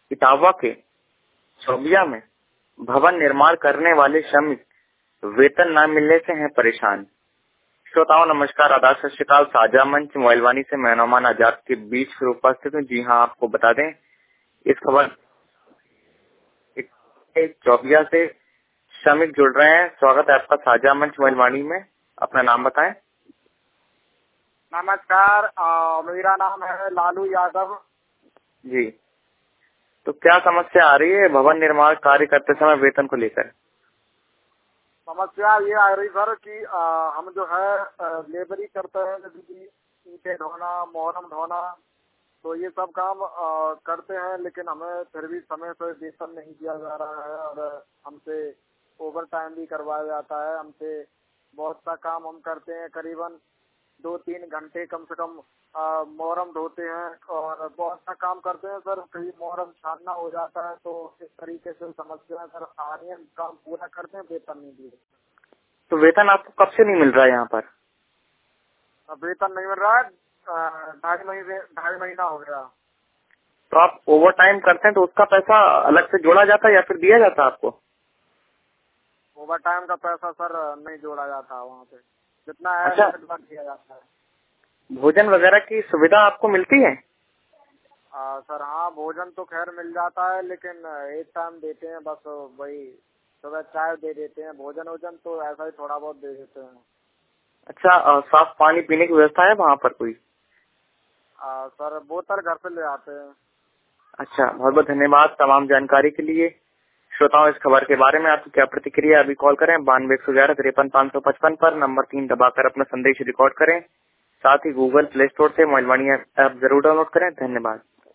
इटावा के चौबिया में भवन निर्माण करने वाले श्रमिक वेतन न मिलने से हैं परेशान। श्रोताओं नमस्कार, आदाब, सत श्री अकाल। साझा मंच मोबाइलवाणी से मैं नौमान आजाद के बीच फिर उपस्थित हूँ। जी हाँ, आपको बता दें इस खबर चौबिया से श्रमिक जुड़ रहे हैं। स्वागत है आपका साझा मंच मोबाइलवाणी में। अपना नाम बताएं। नमस्कार, मेरा नाम है लालू यादव जी, तो क्या समस्या आ रही है भवन निर्माण कार्य करते समय वेतन को लेकर? समस्या ये आ रही सर कि हम जो है लेबरी करते हैं, जैसे कि ईंटें ढोना, मोहरम ढोना, तो ये सब काम करते हैं, लेकिन हमें फिर भी समय से वेतन नहीं दिया जा रहा है और हमसे ओवर टाइम भी करवाया जाता है। हमसे बहुत सा काम हम करते हैं, करीबन 2-3 घंटे कम से कम मोहरम ढोते हैं और बहुत सा काम करते हैं सर। कहीं मोहरम छानना हो जाता है, तो इस तरीके से समस्या सर आ रही है। काम पूरा करते हैं, वेतन नहीं दिए। तो वेतन आपको कब से नहीं मिल रहा है यहाँ पर? वेतन नहीं मिल रहा है, 2.5 महीना हो गया। तो आप ओवर टाइम करते हैं तो उसका पैसा अलग से जोड़ा जाता है या फिर दिया जाता है आपको? ओवर टाइम का पैसा सर नहीं जोड़ा जाता वहाँ पे, जितना है अच्छा, दिया जाता है। भोजन वगैरह की सुविधा आपको मिलती है? सर हाँ, भोजन तो खैर मिल जाता है, लेकिन एक टाइम देते हैं बस, वही सुबह चाय दे देते हैं। भोजन वोजन तो ऐसा ही थोड़ा बहुत दे देते हैं। अच्छा, साफ पानी पीने की व्यवस्था है वहाँ पर कोई? सर बोतल घर से ले आते हैं। अच्छा, बहुत बहुत धन्यवाद तमाम जानकारी के लिए। श्रोताओं, इस खबर के बारे में आपकी क्या प्रतिक्रिया? अभी कॉल करें 9211-53-555 पर, नंबर 3 दबाकर अपना संदेश रिकॉर्ड करें। साथ ही गूगल प्ले स्टोर से मोबाइलवाणी ऐप जरूर डाउनलोड करें। धन्यवाद।